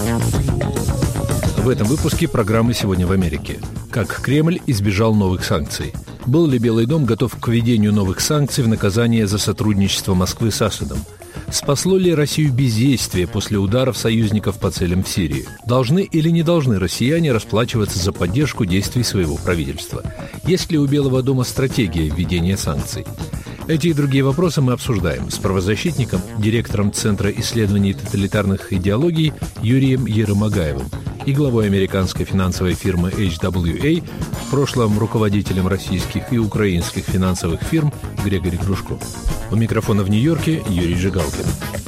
В этом выпуске программы «Сегодня в Америке». Как Кремль избежал новых санкций? Был ли Белый дом готов к введению новых санкций в наказание за сотрудничество Москвы с Асадом? Спасло ли Россию бездействие после ударов союзников по целям в Сирии? Должны или не должны россияне расплачиваться за поддержку действий своего правительства? Есть ли у Белого дома стратегия введения санкций? Эти и другие вопросы мы обсуждаем с правозащитником, директором Центра исследований тоталитарных идеологий Юрием Еромагаевым и главой американской финансовой фирмы HWA, в прошлом руководителем российских и украинских финансовых фирм Григорий Грушко. У микрофона в Нью-Йорке Юрий Жигалкин.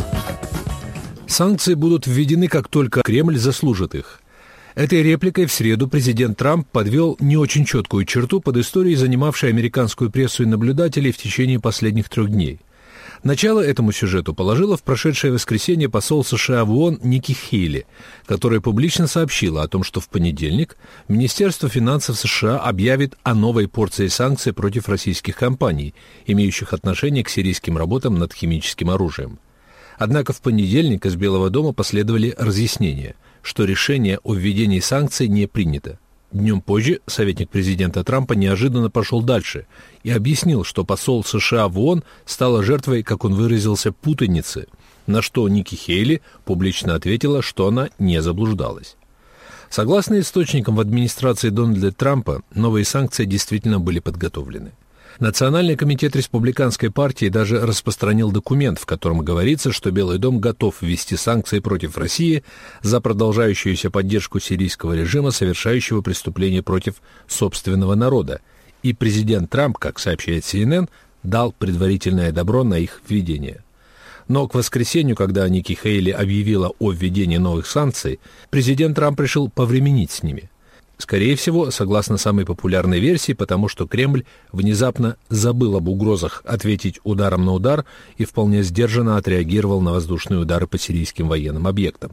Санкции будут введены, как только Кремль заслужит их. Этой репликой в среду президент Трамп подвел не очень четкую черту под историей, занимавшей американскую прессу и наблюдателей в течение последних 3 дней. Начало этому сюжету положила в прошедшее воскресенье посол США в ООН Ники Хейли, которая публично сообщила о том, что в понедельник Министерство финансов США объявит о новой порции санкций против российских компаний, имеющих отношение к сирийским работам над химическим оружием. Однако в понедельник из Белого дома последовали разъяснения, что решение о введении санкций не принято. Днем позже советник президента Трампа неожиданно пошел дальше и объяснил, что посол США в ООН стала жертвой, как он выразился, путаницы, на что Ники Хейли публично ответила, что она не заблуждалась. Согласно источникам в администрации Дональда Трампа, новые санкции действительно были подготовлены. Национальный комитет республиканской партии даже распространил документ, в котором говорится, что Белый дом готов ввести санкции против России за продолжающуюся поддержку сирийского режима, совершающего преступления против собственного народа. И президент Трамп, как сообщает CNN, дал предварительное добро на их введение. Но к воскресенью, когда Ники Хейли объявила о введении новых санкций, президент Трамп решил повременить с ними. Скорее всего, согласно самой популярной версии, потому что Кремль внезапно забыл об угрозах ответить ударом на удар и вполне сдержанно отреагировал на воздушные удары по сирийским военным объектам.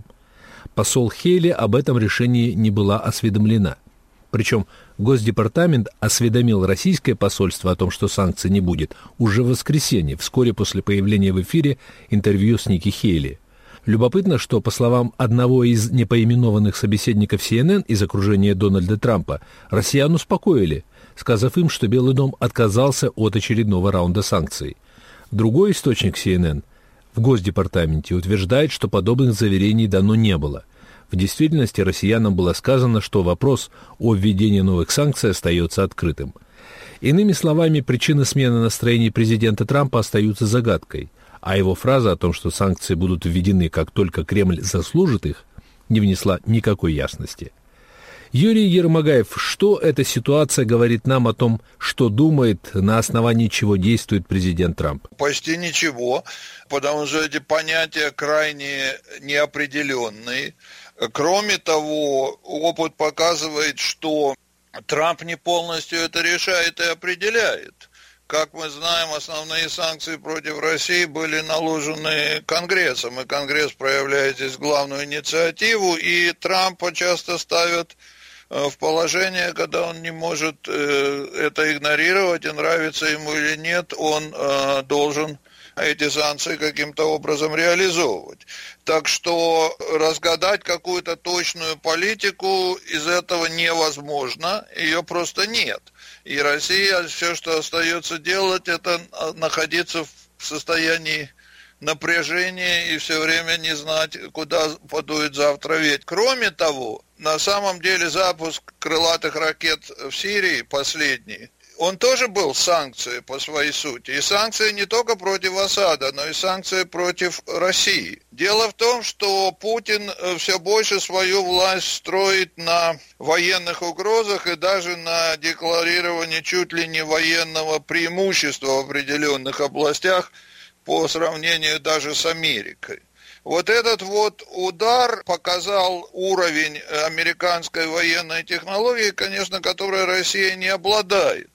Посол Хейли об этом решении не была осведомлена. Причем Госдепартамент осведомил российское посольство о том, что санкций не будет, уже в воскресенье, вскоре после появления в эфире интервью с Ники Хейли. Любопытно, что, по словам одного из непоименованных собеседников CNN из окружения Дональда Трампа, россиян успокоили, сказав им, что Белый дом отказался от очередного раунда санкций. Другой источник CNN в Госдепартаменте утверждает, что подобных заверений дано не было. В действительности россиянам было сказано, что вопрос о введении новых санкций остается открытым. Иными словами, причины смены настроений президента Трампа остаются загадкой, а его фраза о том, что санкции будут введены, как только Кремль заслужит их, не внесла никакой ясности. Юрий Еромагаев, что эта ситуация говорит нам о том, что думает, на основании чего действует президент Трамп? Почти ничего, потому что эти понятия крайне неопределенные. Кроме того, опыт показывает, что Трамп не полностью это решает и определяет. Как мы знаем, основные санкции против России были наложены Конгрессом, и Конгресс проявляет здесь главную инициативу, и Трампа часто ставят в положение, когда он не может это игнорировать, и нравится ему или нет, он должен эти санкции каким-то образом реализовывать. Так что разгадать какую-то точную политику из этого невозможно, ее просто нет. И Россия, все, что остается делать, это находиться в состоянии напряжения и все время не знать, куда подует завтра ветер. Кроме того, на самом деле запуск крылатых ракет в Сирии последний, он тоже был санкцией по своей сути. И санкции не только против Асада, но и санкции против России. Дело в том, что Путин все больше свою власть строит на военных угрозах и даже на декларировании чуть ли не военного преимущества в определенных областях по сравнению даже с Америкой. Вот этот вот удар показал уровень американской военной технологии, конечно, которой Россия не обладает.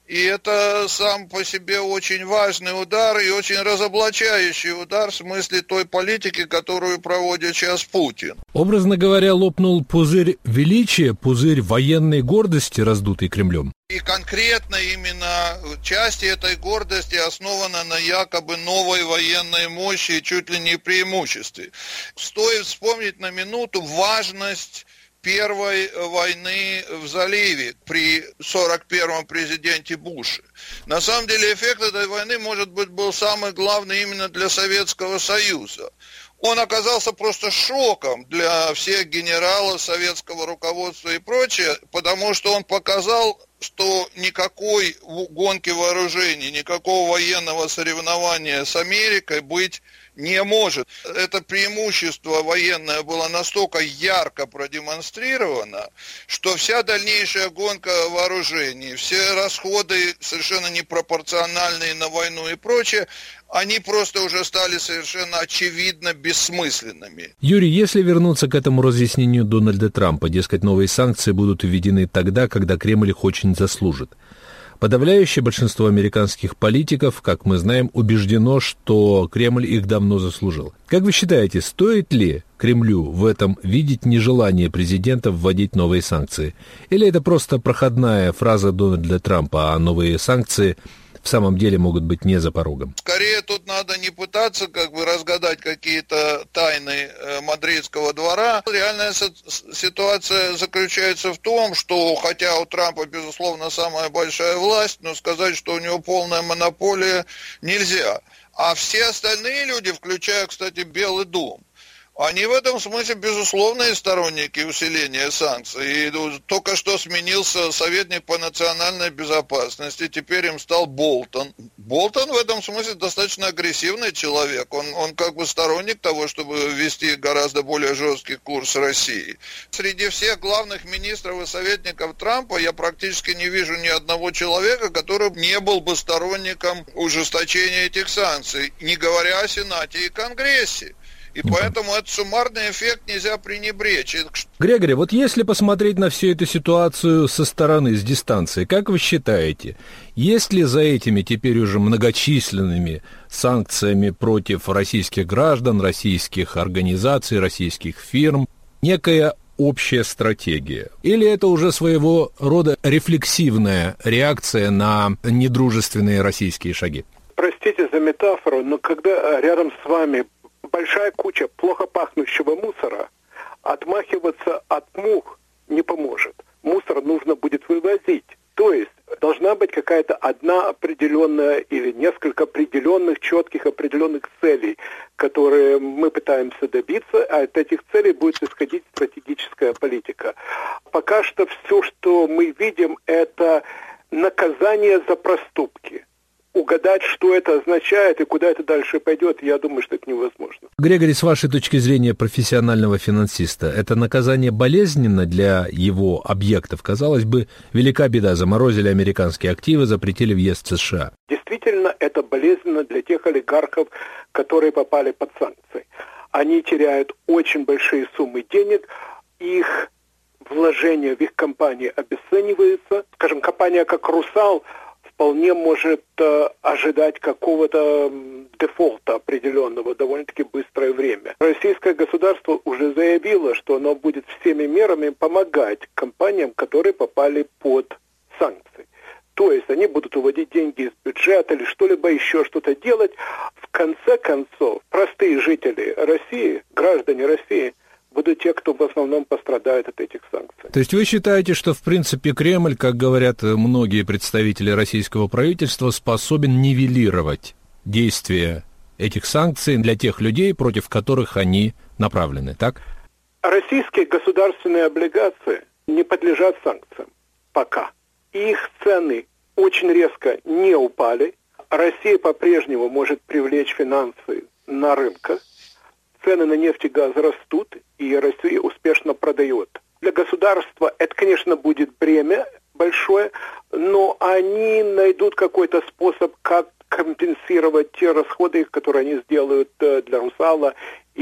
И это сам по себе очень важный удар и очень разоблачающий удар в смысле той политики, которую проводит сейчас Путин. Образно говоря, лопнул пузырь величия, пузырь военной гордости, раздутый Кремлем. И конкретно именно часть этой гордости основана на якобы новой военной мощи и чуть ли не преимуществе. Стоит вспомнить на минуту важность первой войны в заливе при 41-м президенте Буше. На самом деле эффект этой войны, может быть, был самый главный именно для Советского Союза. Он оказался просто шоком для всех генералов, советского руководства и прочее, потому что он показал, что никакой гонки вооружений, никакого военного соревнования с Америкой быть не может. Это преимущество военное было настолько ярко продемонстрировано, что вся дальнейшая гонка вооружений, все расходы совершенно непропорциональные на войну и прочее, они просто уже стали совершенно очевидно бессмысленными. Юрий, если вернуться к этому разъяснению Дональда Трампа, дескать, новые санкции будут введены тогда, когда Кремль их очень заслужит. Подавляющее большинство американских политиков, как мы знаем, убеждено, что Кремль их давно заслужил. Как вы считаете, стоит ли Кремлю в этом видеть нежелание президента вводить новые санкции? Или это просто проходная фраза Дональда Трампа, а новые санкции в самом деле могут быть не за порогом? Скорее тут надо не пытаться разгадать какие-то тайны мадридского двора. Реальная ситуация заключается в том, что хотя у Трампа, безусловно, самая большая власть, но сказать, что у него полная монополия, нельзя. А все остальные люди, включая, кстати, Белый дом, они в этом смысле безусловные сторонники усиления санкций. И только что сменился советник по национальной безопасности, теперь им стал Болтон. Болтон в этом смысле достаточно агрессивный человек. Он как бы сторонник того, чтобы ввести гораздо более жесткий курс России. Среди всех главных министров и советников Трампа я практически не вижу ни одного человека, который не был бы сторонником ужесточения этих санкций, не говоря о Сенате и Конгрессе. И поэтому этот суммарный эффект нельзя пренебречь. Грегори, вот если посмотреть на всю эту ситуацию со стороны, с дистанции, как вы считаете, есть ли за этими теперь уже многочисленными санкциями против российских граждан, российских организаций, российских фирм некая общая стратегия? Или это уже своего рода рефлексивная реакция на недружественные российские шаги? Простите за метафору, но когда рядом с вами большая куча плохо пахнущего мусора, отмахиваться от мух не поможет. Мусор нужно будет вывозить. То есть должна быть какая-то одна определенная или несколько определенных, четких определенных целей, которые мы пытаемся добиться, а от этих целей будет исходить стратегическая политика. Пока что все, что мы видим, это наказание за проступки. Угадать, что это означает и куда это дальше пойдет, я думаю, что это невозможно. Грегори, с вашей точки зрения профессионального финансиста, это наказание болезненно для его объектов? Казалось бы, велика беда, заморозили американские активы, запретили въезд в США. Действительно, это болезненно для тех олигархов, которые попали под санкции. Они теряют очень большие суммы денег, их вложения в их компании обесцениваются. Скажем, компания как «Русал» вполне может ожидать какого-то дефолта определенного довольно-таки быстрое время. Российское государство уже заявило, что оно будет всеми мерами помогать компаниям, которые попали под санкции. То есть они будут уводить деньги из бюджета или что-либо еще, что-то делать. В конце концов, простые жители России, граждане России, будут те, кто в основном пострадает от этих санкций. То есть вы считаете, что, в принципе, Кремль, как говорят многие представители российского правительства, способен нивелировать действия этих санкций для тех людей, против которых они направлены, так? Российские государственные облигации не подлежат санкциям пока. Их цены очень резко не упали. Россия по-прежнему может привлечь финансы на рынках. Цены на нефть и газ растут, и Россия успешно продает. Для государства это, конечно, будет бремя большое, но они найдут какой-то способ, как компенсировать те расходы, которые они сделают для «Русала»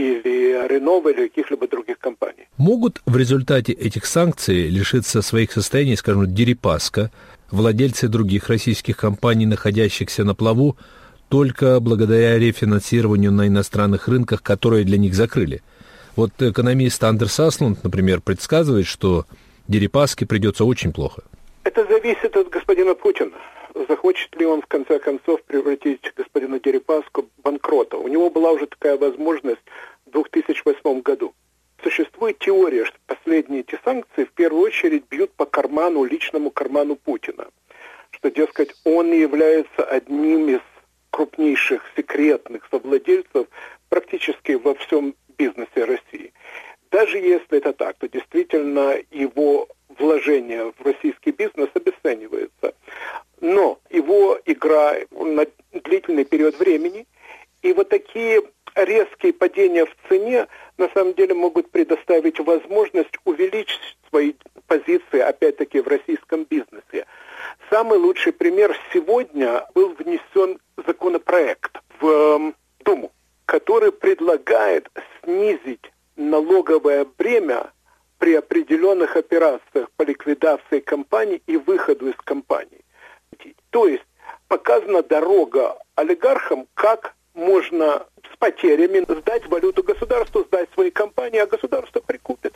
или «Ренова» или каких-либо других компаний. Могут в результате этих санкций лишиться своих состояний, скажем, Дерипаска, владельцы других российских компаний, находящихся на плаву, только благодаря рефинансированию на иностранных рынках, которые для них закрыли. Вот экономист Андерс Аслунд, например, предсказывает, что Дерипаске придется очень плохо. Это зависит от господина Путина. Захочет ли он, в конце концов, превратить господина Дерипаску в банкрота. У него была уже такая возможность в 2008 году. Существует теория, что последние эти санкции в первую очередь бьют по карману, личному карману Путина. Что, дескать, он является одним из крупнейших секретных совладельцев практически во всем бизнесе России. Даже если это так, то действительно его вложение в российский бизнес обесценивается. Но его игра на длительный период времени, и вот такие резкие падения в цене на самом деле могут предоставить возможность увеличить свои позиции, опять-таки, в российском бизнесе. Самый лучший пример: сегодня был внесен законопроект в Думу, который предлагает снизить налоговое бремя при определенных операциях по ликвидации компаний и выходу из компаний. То есть показана дорога олигархам, как можно с потерями сдать валюту государству, сдать свои компании, а государство прикупит.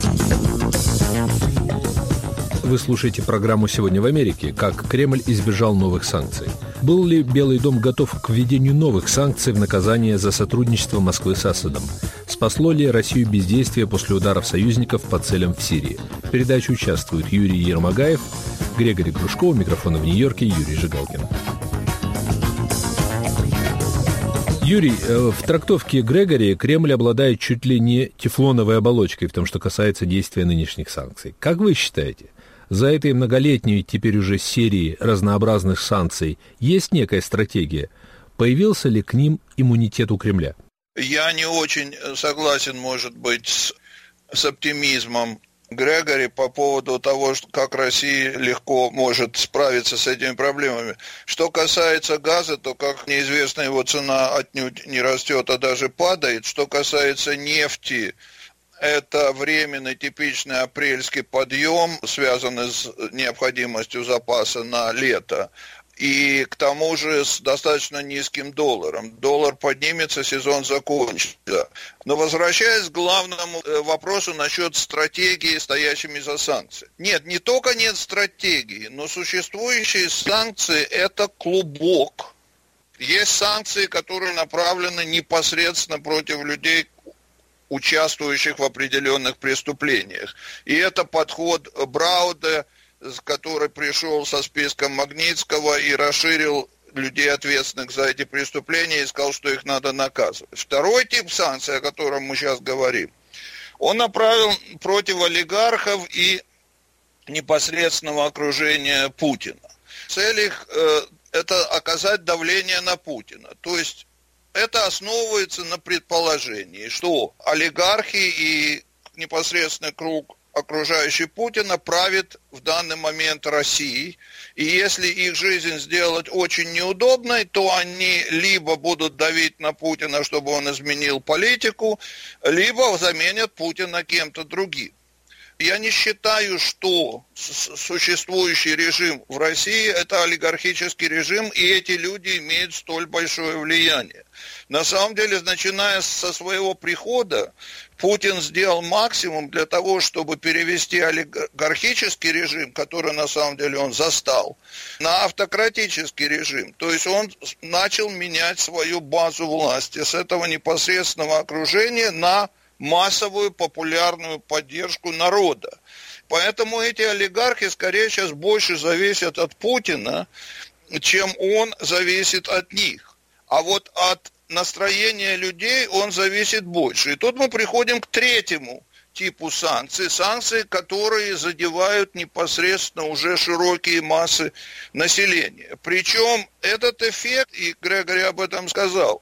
Вы слушаете программу «Сегодня в Америке». Как Кремль избежал новых санкций. Был ли Белый дом готов к введению новых санкций в наказание за сотрудничество Москвы с Асадом? Спасло ли Россию бездействие после ударов союзников по целям в Сирии? В передаче участвуют Юрий Ермогаев, Григорий Грушко, у микрофона в Нью-Йорке Юрий Жигалкин. Юрий, в трактовке Грегори Кремль обладает чуть ли не тефлоновой оболочкой в том, что касается действия нынешних санкций. Как вы считаете, за этой многолетней теперь уже серией разнообразных санкций есть некая стратегия? Появился ли к ним иммунитет у Кремля? Я не очень согласен, может быть, с оптимизмом Грегори по поводу того, как Россия легко может справиться с этими проблемами. Что касается газа, то, как неизвестно, его цена отнюдь не растет, а даже падает. Что касается нефти, это временный типичный апрельский подъем, связанный с необходимостью запаса на лето. И к тому же с достаточно низким долларом. Доллар поднимется, сезон закончится. Но возвращаясь к главному вопросу насчет стратегии, стоящими за санкции. Нет, не только нет стратегии, но существующие санкции – это клубок. Есть санкции, которые направлены непосредственно против людей, участвующих в определенных преступлениях. И это подход Брауда, который пришел со списком Магнитского и расширил людей, ответственных за эти преступления, и сказал, что их надо наказывать. Второй тип санкций, о котором мы сейчас говорим, он направлен против олигархов и непосредственного окружения Путина. Цель их это оказать давление на Путина. То есть это основывается на предположении, что олигархи и непосредственный круг окружающий Путина правит в данный момент Россией, и если их жизнь сделать очень неудобной, то они либо будут давить на Путина, чтобы он изменил политику, либо заменят Путина кем-то другим. Я не считаю, что существующий режим в России – это олигархический режим, и эти люди имеют столь большое влияние. На самом деле, начиная со своего прихода, Путин сделал максимум для того, чтобы перевести олигархический режим, который на самом деле он застал, на автократический режим. То есть он начал менять свою базу власти с этого непосредственного окружения на массовую популярную поддержку народа. Поэтому эти олигархи скорее сейчас больше зависят от Путина, чем он зависит от них. А вот от настроения людей он зависит больше. И тут мы приходим к третьему типу санкций. Санкции, которые задевают непосредственно уже широкие массы населения. Причем этот эффект, и Грегори об этом сказал,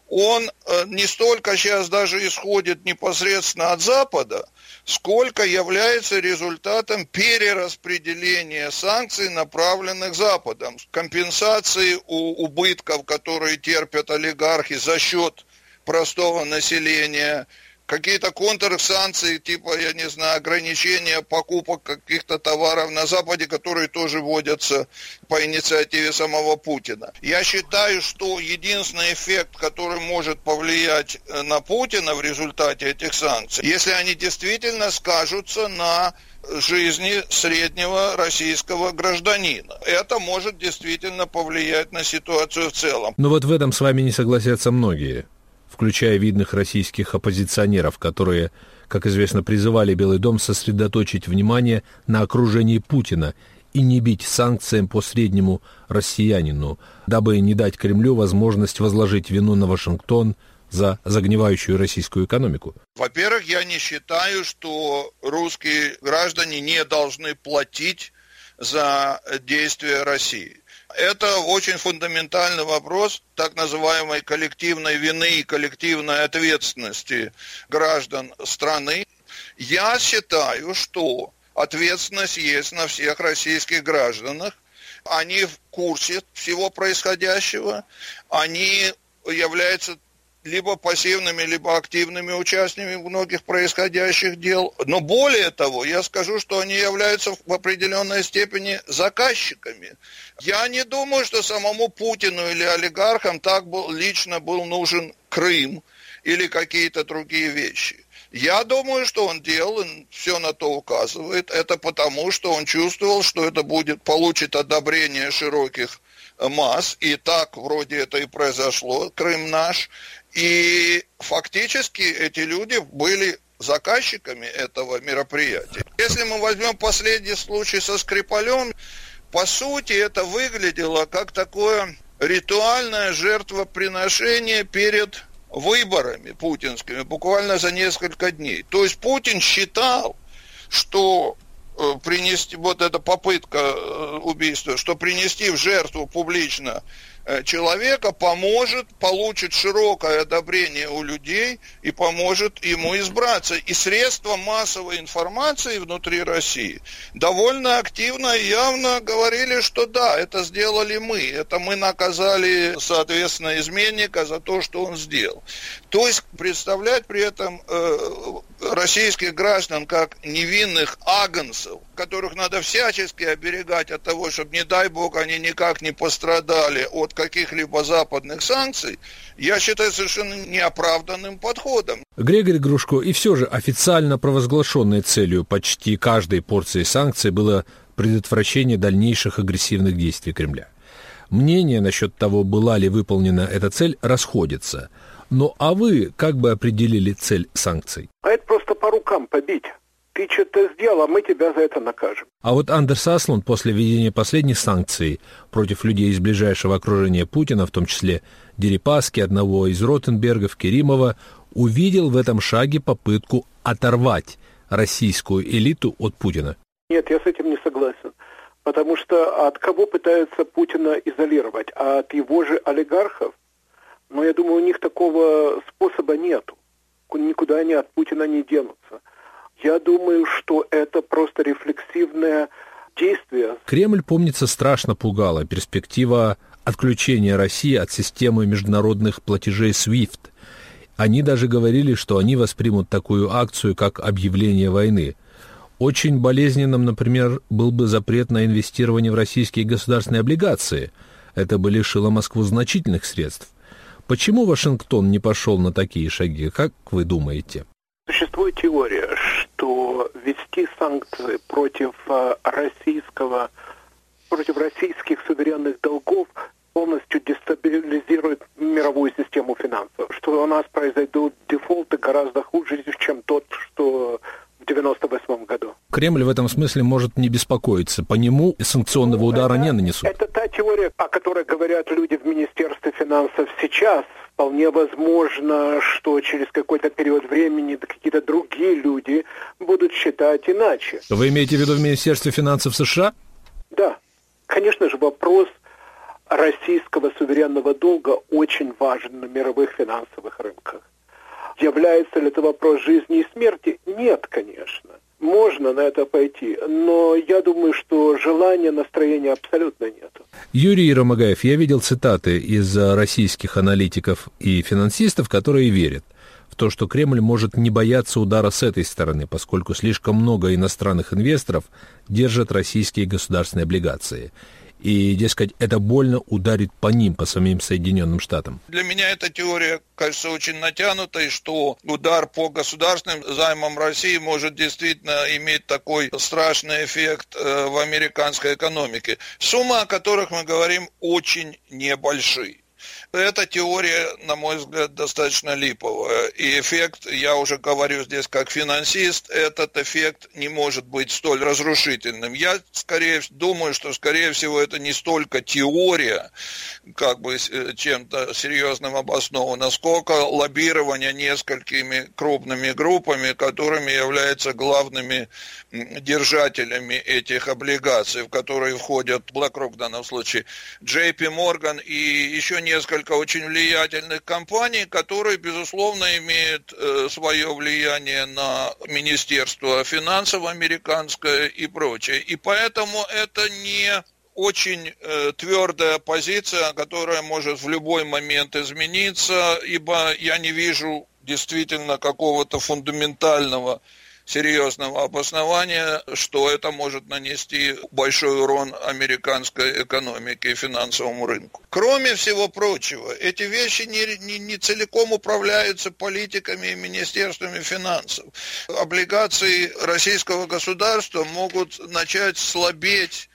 он не столько сейчас даже исходит непосредственно от Запада, сколько является результатом перераспределения санкций, направленных Западом, компенсации убытков, которые терпят олигархи за счет простого населения, какие-то контрсанкции, типа, я не знаю, ограничения покупок каких-то товаров на Западе, которые тоже вводятся по инициативе самого Путина. Я считаю, что единственный эффект, который может повлиять на Путина в результате этих санкций, если они действительно скажутся на жизни среднего российского гражданина. Это может действительно повлиять на ситуацию в целом. Но вот в этом с вами не согласятся многие, включая видных российских оппозиционеров, которые, как известно, призывали Белый дом сосредоточить внимание на окружении Путина и не бить санкциям по среднему россиянину, дабы не дать Кремлю возможность возложить вину на Вашингтон за загнивающую российскую экономику. Во-первых, я не считаю, что русские граждане не должны платить за действия России. Это очень фундаментальный вопрос так называемой коллективной вины и коллективной ответственности граждан страны. Я считаю, что ответственность есть на всех российских гражданах. Они в курсе всего происходящего, они являются либо пассивными, либо активными участниками многих происходящих дел. Но более того, я скажу, что они являются в определенной степени заказчиками. Я не думаю, что самому Путину или олигархам так лично был нужен Крым или какие-то другие вещи. Я думаю, что он делал, все на то указывает. Это потому, что он чувствовал, что это получит одобрение широких масс. И так вроде это и произошло, Крым наш. И фактически эти люди были заказчиками этого мероприятия. Если мы возьмем последний случай со Скрипалем, по сути это выглядело как такое ритуальное жертвоприношение перед выборами путинскими, буквально за несколько дней. То есть Путин считал, что принести, вот эта попытка убийства, что принести в жертву публично человека получит широкое одобрение у людей и поможет ему избраться. И средства массовой информации внутри России довольно активно и явно говорили, что да, это сделали мы. Это мы наказали, соответственно, изменника за то, что он сделал. То есть представлять при этом российских граждан как невинных агнцев, которых надо всячески оберегать от того, чтобы, не дай бог, они никак не пострадали от каких-либо западных санкций, я считаю совершенно неоправданным подходом. Григорий Грушко, и все же официально провозглашенной целью почти каждой порции санкций было предотвращение дальнейших агрессивных действий Кремля. Мнения насчет того, была ли выполнена эта цель, расходятся. Ну а вы как бы определили цель санкций? А это просто по рукам побить. Ты что-то сделал, а мы тебя за это накажем. А вот Андерс Аслунд после введения последних санкций против людей из ближайшего окружения Путина, в том числе Дерипаски, одного из Ротенбергов, Керимова, увидел в этом шаге попытку оторвать российскую элиту от Путина. Нет, я с этим не согласен. Потому что от кого пытаются Путина изолировать? А от его же олигархов? Но я думаю, у них такого способа нету. Никуда они от Путина не денутся. Я думаю, что это просто рефлексивное действие. Кремль, помнится, страшно пугала перспектива отключения России от системы международных платежей SWIFT. Они даже говорили, что они воспримут такую акцию, как объявление войны. Очень болезненным, например, был бы запрет на инвестирование в российские государственные облигации. Это бы лишило Москву значительных средств. Почему Вашингтон не пошел на такие шаги, как вы думаете? Существует теория, что ввести санкции против российских суверенных долгов полностью дестабилизирует мировую систему финансов, что у нас произойдут дефолты гораздо хуже, чем тот, что в 1998 году. Кремль в этом смысле может не беспокоиться, по нему санкционного удара не нанесут. Это та теория, о которой говорят люди в Министерстве финансов сейчас. Вполне возможно, что через какой-то период времени какие-то другие люди будут считать иначе. Вы имеете в виду в Министерстве финансов США? Да. Конечно же, вопрос российского суверенного долга очень важен на мировых финансовых рынках. Является ли это вопрос жизни и смерти? Нет, конечно. Можно на это пойти, но я думаю, что желания, настроения абсолютно нету. Юрий Ромагаев, я видел цитаты из российских аналитиков и финансистов, которые верят в то, что Кремль может не бояться удара с этой стороны, поскольку слишком много иностранных инвесторов держат российские государственные облигации. И, дескать, это больно ударит по ним, по самим Соединенным Штатам. Для меня эта теория кажется очень натянутой, что удар по государственным займам России может действительно иметь такой страшный эффект в американской экономике. Суммы, о которых мы говорим, очень небольшие. Эта теория, на мой взгляд, достаточно липовая. И эффект, я уже говорю здесь как финансист, этот эффект не может быть столь разрушительным. Я думаю, что, скорее всего, это не столько теория, как бы чем-то серьезным обоснована, сколько лоббирование несколькими крупными группами, которыми являются главными держателями этих облигаций, в которые входят BlackRock в данном случае, JP Morgan и еще несколько очень влиятельных компаний, которые, безусловно, имеют свое влияние на Министерство финансов американское и прочее. И поэтому это не очень твердая позиция, которая может в любой момент измениться, ибо я не вижу действительно какого-то фундаментального серьезного обоснования, что это может нанести большой урон американской экономике и финансовому рынку. Кроме всего прочего, эти вещи не целиком управляются политиками и министерствами финансов. Облигации российского государства могут начать слабеть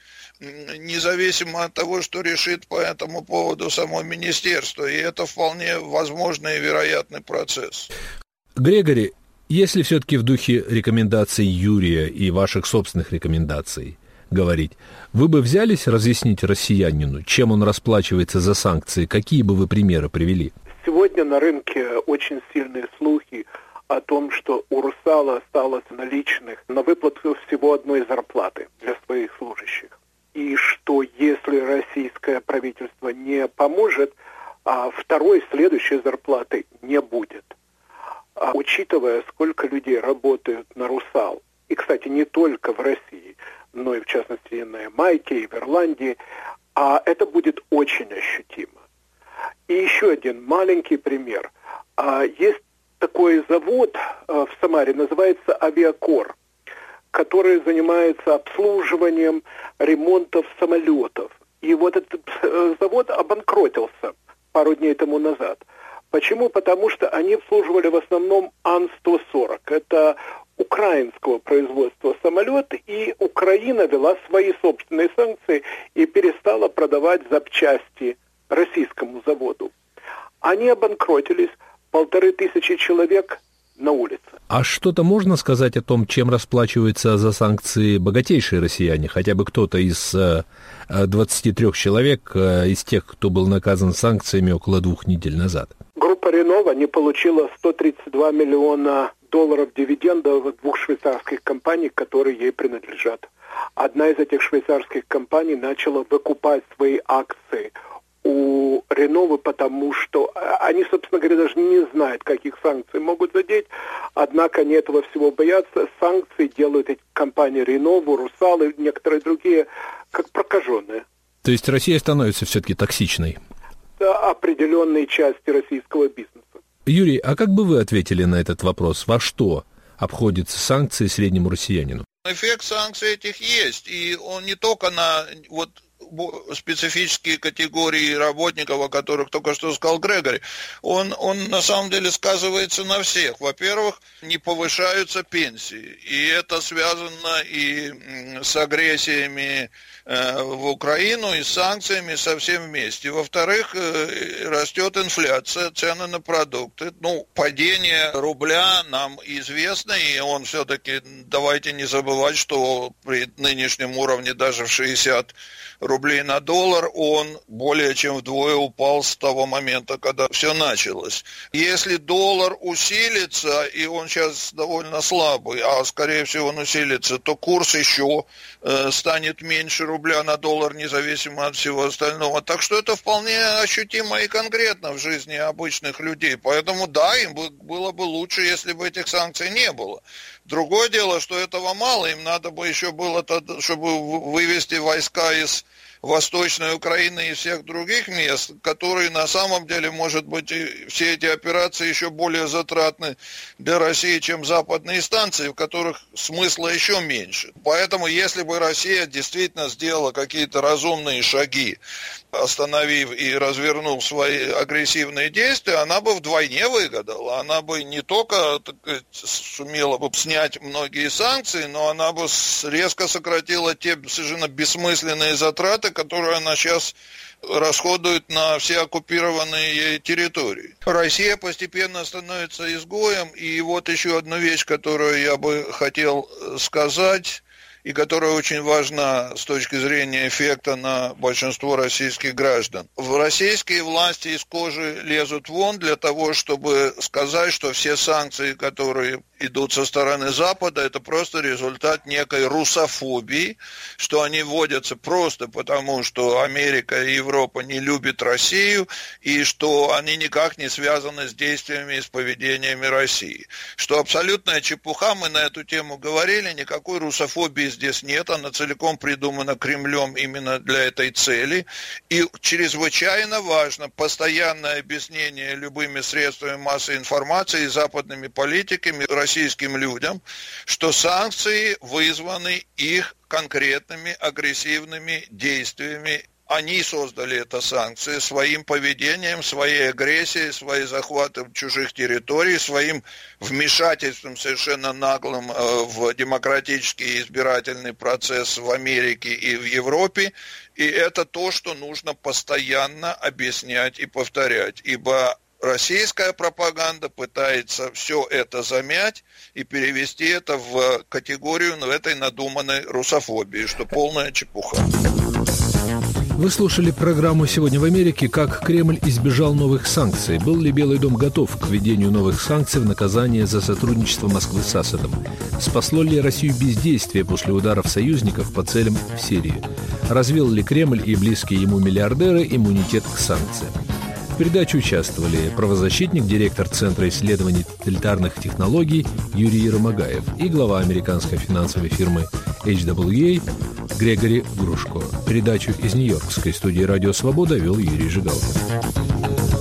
независимо от того, что решит по этому поводу само министерство. И это вполне возможный и вероятный процесс. Грегори, если все-таки в духе рекомендаций Юрия и ваших собственных рекомендаций говорить, вы бы взялись разъяснить россиянину, чем он расплачивается за санкции? Какие бы вы примеры привели? Сегодня на рынке очень сильные слухи о том, что у «Русала» осталось наличных на выплату всего одной зарплаты для своих служащих. И что если российское правительство не поможет, второй следующей зарплаты не будет. Учитывая, сколько людей работают на «Русал», и, кстати, не только в России, но и, в частности, и на Ямайке, и в Ирландии, это будет очень ощутимо. И еще один маленький пример. Есть такой завод в Самаре, называется «Авиакор», который занимается обслуживанием ремонтов самолетов. И вот этот завод обанкротился пару дней тому назад. Почему? Потому что они обслуживали в основном Ан-140. Это украинского производства самолет, и Украина вела свои собственные санкции и перестала продавать запчасти российскому заводу. Они обанкротились, 1500 человек на улице. А что-то можно сказать о том, чем расплачиваются за санкции богатейшие россияне? Хотя бы кто-то из 23 человек, из тех, кто был наказан санкциями около 2 недель назад. Группа Ренова не получила 132 миллиона долларов дивидендов от 2 швейцарских компаний, которые ей принадлежат. Одна из этих швейцарских компаний начала выкупать свои акции у Реновы, потому что они, собственно говоря, даже не знают, каких санкций могут задеть, однако они этого всего боятся. Санкции делают эти компании Ренову, Русал и некоторые другие как прокаженные. То есть Россия становится все-таки токсичной? Определенные части российского бизнеса. Юрий, а как бы вы ответили на этот вопрос? Во что обходятся санкции среднему россиянину? Эффект санкций этих есть, и он не только на специфические категории работников, о которых только что сказал Грегори, он на самом деле сказывается на всех. Во-первых, не повышаются пенсии, и это связано и с агрессиями в Украину, и с санкциями совсем вместе. Во-вторых, растет инфляция, цены на продукты. Падение рубля нам известно, и он все-таки, давайте не забывать, что при нынешнем уровне даже в 60 рублей на доллар, он более чем вдвое упал с того момента, когда все началось. Если доллар усилится, и он сейчас довольно слабый, а скорее всего он усилится, то курс еще станет меньше рубля на доллар, независимо от всего остального. Так что это вполне ощутимо и конкретно в жизни обычных людей. Поэтому да, им было бы лучше, если бы этих санкций не было. Другое дело, что этого мало, им надо бы еще было, чтобы вывести войска из Восточной Украины и всех других мест, которые на самом деле, может быть, все эти операции еще более затратны для России, чем западные станции, в которых смысла еще меньше. Поэтому, если бы Россия действительно сделала какие-то разумные шаги, остановив и развернув свои агрессивные действия, она бы вдвойне выгадала. Она бы не только сумела бы снять многие санкции, но она бы резко сократила те совершенно бессмысленные затраты, которые она сейчас расходует на все оккупированные ей территории. Россия постепенно становится изгоем, и вот еще одну вещь, которую я бы хотел сказать, и которая очень важна с точки зрения эффекта на большинство российских граждан. Российские власти из кожи лезут вон для того, чтобы сказать, что все санкции, которые идут со стороны Запада, это просто результат некой русофобии, что они вводятся просто потому, что Америка и Европа не любят Россию, и что они никак не связаны с действиями и с поведениями России. Что абсолютная чепуха, мы на эту тему говорили, никакой русофобии здесь нет, она целиком придумана Кремлем именно для этой цели, и чрезвычайно важно постоянное объяснение любыми средствами массовой информации и западными политиками российским людям, что санкции вызваны их конкретными агрессивными действиями. Они создали это санкции своим поведением, своей агрессией, своим захватом чужих территорий, своим вмешательством совершенно наглым в демократический избирательный процесс в Америке и в Европе. И это то, что нужно постоянно объяснять и повторять, ибо российская пропаганда пытается все это замять и перевести это в категорию этой надуманной русофобии, что полная чепуха. Вы слушали программу «Сегодня в Америке. Как Кремль избежал новых санкций. Был ли Белый дом готов к введению новых санкций в наказание за сотрудничество Москвы с Асадом? Спасло ли Россию бездействие после ударов союзников по целям в Сирии? Развил ли Кремль и близкие ему миллиардеры иммунитет к санкциям? В передаче участвовали правозащитник, директор Центра исследований тоталитарных технологий Юрий Ромагаев и глава американской финансовой фирмы HWA Грегори Грушко. Передачу из Нью-Йоркской студии «Радио Свобода» вел Юрий Жигалкин.